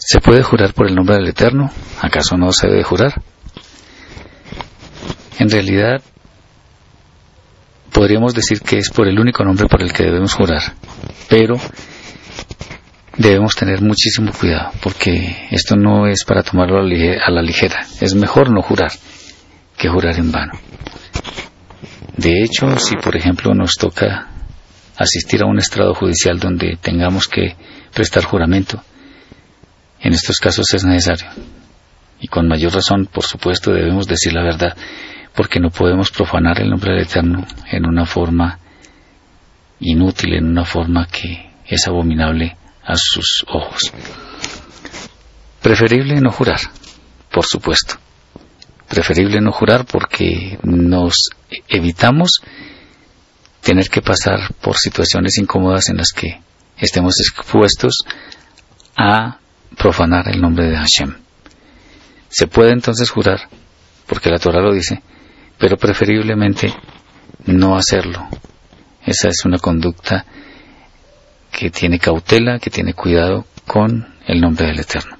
¿Se puede jurar por el nombre del Eterno? ¿Acaso no se debe jurar? En realidad, podríamos decir que es por el único nombre por el que debemos jurar, pero debemos tener muchísimo cuidado, porque esto no es para tomarlo a la ligera. Es mejor no jurar que jurar en vano. De hecho, si por ejemplo nos toca asistir a un estrado judicial donde tengamos que prestar juramento, en estos casos es necesario. Y con mayor razón, por supuesto, debemos decir la verdad, porque no podemos profanar el nombre del Eterno en una forma inútil, en una forma que es abominable a sus ojos. Preferible no jurar, por supuesto. Preferible no jurar porque nos evitamos tener que pasar por situaciones incómodas en las que estemos expuestos a profanar el nombre de Hashem. Se puede entonces jurar, porque la Torah lo dice, pero preferiblemente no hacerlo. Esa es una conducta que tiene cautela, que tiene cuidado con el nombre del Eterno.